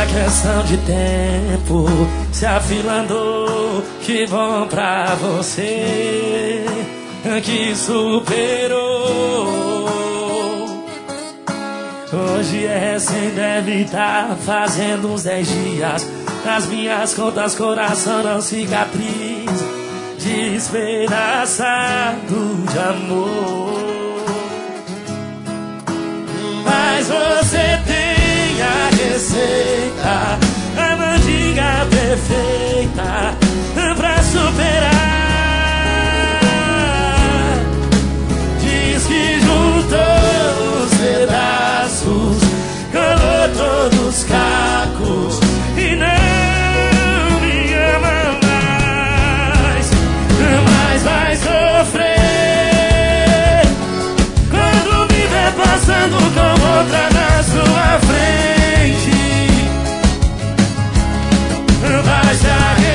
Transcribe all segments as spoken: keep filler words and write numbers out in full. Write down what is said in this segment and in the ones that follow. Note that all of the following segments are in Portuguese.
questão de tempo, se afilando, que bom pra você que superou. Hoje é recém, deve estar fazendo uns dez dias. Nas minhas contas coração não cicatriz, despedaçado de amor. Mas você tem a receita, a mandinga perfeita pra superar. Diz que juntou os pedaços, colou todos os cacos e não me ama mais. Mas vai sofrer quando me ver passando com outra na sua frente. Vai se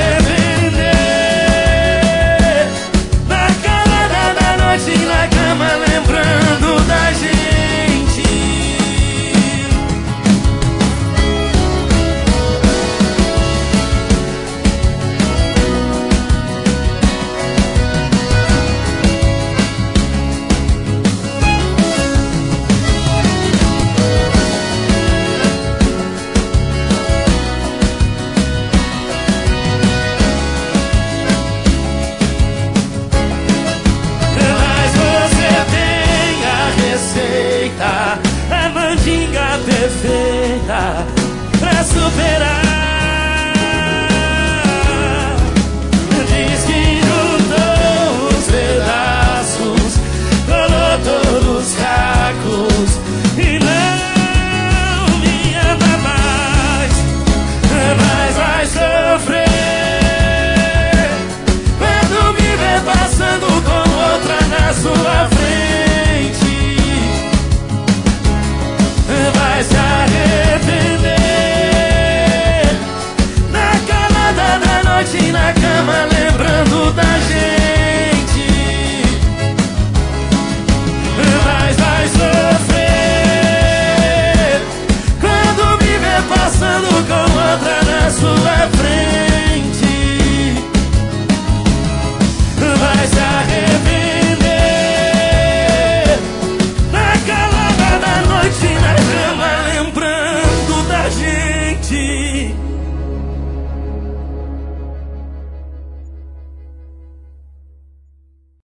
arrepender na calada da noite na cama, lembrando da gente. A mandinga perfeita pra superar. Diz que juntou os pedaços, colou todos os cacos e não me ama mais. Mas vai sofrer quando me ver passando com outra na sua frente.